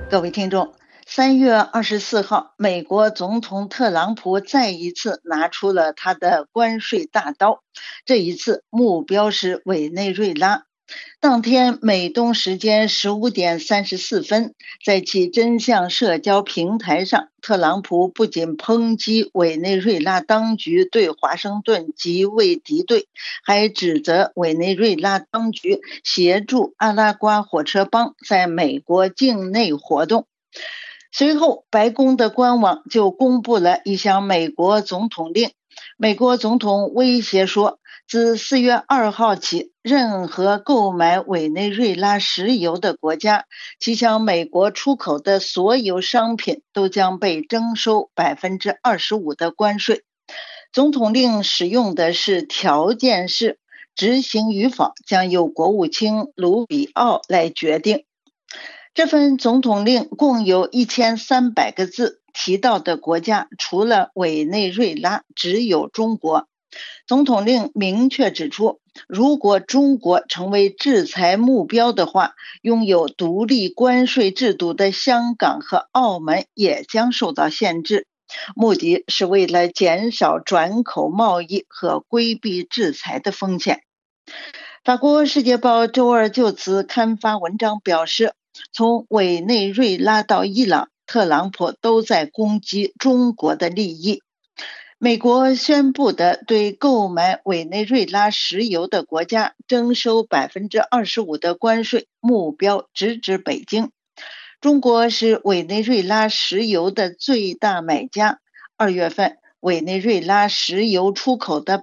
各位听众，3月24号，美国总统特朗普再一次拿出了他的关税大刀，这一次目标是委内瑞拉。当天美东时间15:34，在其真相社交平台上，特朗普不仅抨击委内瑞拉当局对华盛顿极为敌对，还指责委内瑞拉当局协助阿拉瓜火车帮在美国境内活动。随后，白宫的官网就公布了一项美国总统令。美国总统威胁说，自4月2号起，任何购买委内瑞拉石油的国家，其向美国出口的所有商品都将被征收25%的关税。总统令使用的是条件式，执行与否将由国务卿卢比奥来决定。这份总统令共有1300个字，提到的国家除了委内瑞拉，只有中国。总统令明确指出，如果中国成为制裁目标的话，拥有独立关税制度的香港和澳门也将受到限制，目的是为了减少转口贸易和规避制裁的风险。法国《世界报》周二就此刊发文章表示，从委内瑞拉到伊朗，特朗普都在攻击中国的利益。美国宣布的对购买委内瑞拉石油的国家征收25%的关税，目标直指北京。中国是委内瑞拉石油的最大买家，2月份委内瑞拉石油出口的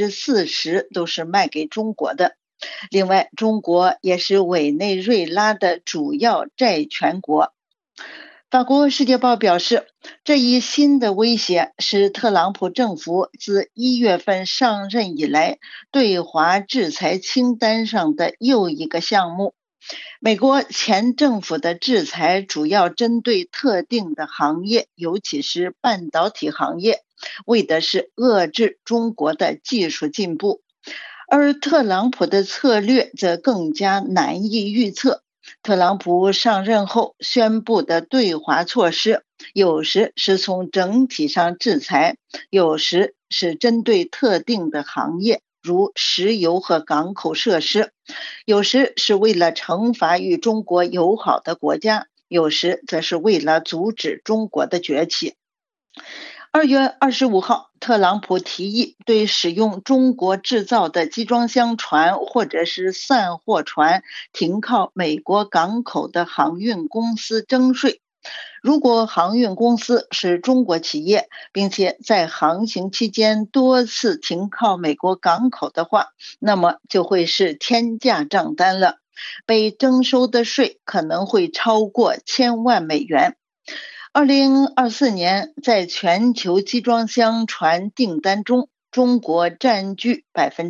40%都是卖给中国的。另外，中国也是委内瑞拉的主要债权国。法国《世界报》表示，这一新的威胁是特朗普政府自1月份上任以来对华制裁清单上的又一个项目。美国前政府的制裁主要针对特定的行业，尤其是半导体行业，为的是遏制中国的技术进步。而特朗普的策略则更加难以预测。特朗普上任后宣布的对华措施，有时是从整体上制裁，有时是针对特定的行业，如石油和港口设施，有时是为了惩罚与中国友好的国家，有时则是为了阻止中国的崛起。2月25号，特朗普提议对使用中国制造的集装箱船或者是散货船停靠美国港口的航运公司征税。如果航运公司是中国企业，并且在航行期间多次停靠美国港口的话，那么就会是天价账单了，被征收的税可能会超过1000万美元。2024年，在全球集装箱船订单中，中国占据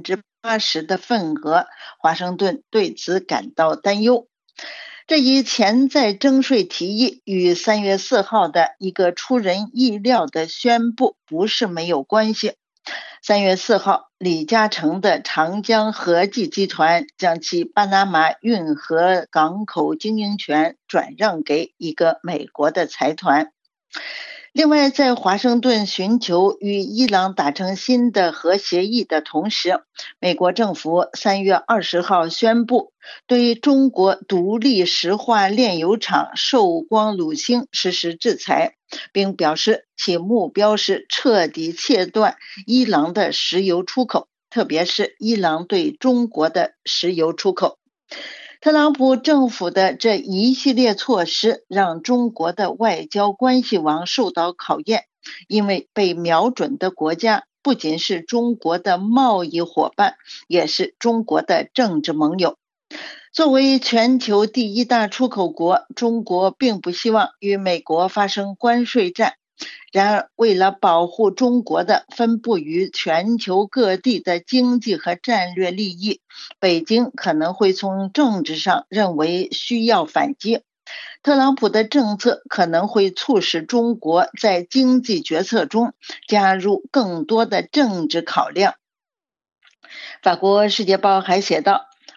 80%的份额，华盛顿对此感到担忧。这一潜在征税提议与3月4号的一个出人意料的宣布不是没有关系。3月4号，李嘉诚的长江和记集团将其巴拿马运河港口经营权转让给一个美国的财团。另外，在华盛顿寻求与伊朗达成新的核协议的同时，美国政府3月20号宣布对中国独立石化炼油厂寿光鲁兴实施制裁，并表示其目标是彻底切断伊朗的石油出口，特别是伊朗对中国的石油出口。特朗普政府的这一系列措施让中国的外交关系网受到考验，因为被瞄准的国家不仅是中国的贸易伙伴，也是中国的政治盟友。作为全球第一大出口国，中国并不希望与美国发生关税战。然而，为了保护中国的分布于全球各地的经济和战略利益，北京可能会从政治上认为需要反击。特朗普的政策可能会促使中国在经济决策中加入更多的政治考量。法国《世界报》还写道，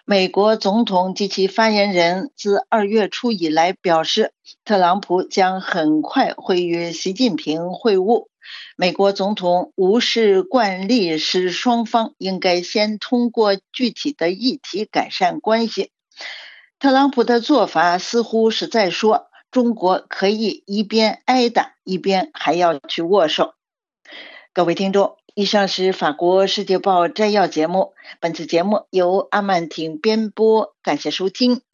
美国总统及其发言人自2月初以来表示，特朗普将很快会与习近平会晤。美国总统无视惯例，使双方应该先通过具体的议题改善关系。特朗普的做法似乎是在说，中国可以一边挨打，一边还要去握手。各位听众，以上是法国世界报摘要节目，本次节目由阿曼婷编播，感谢收听。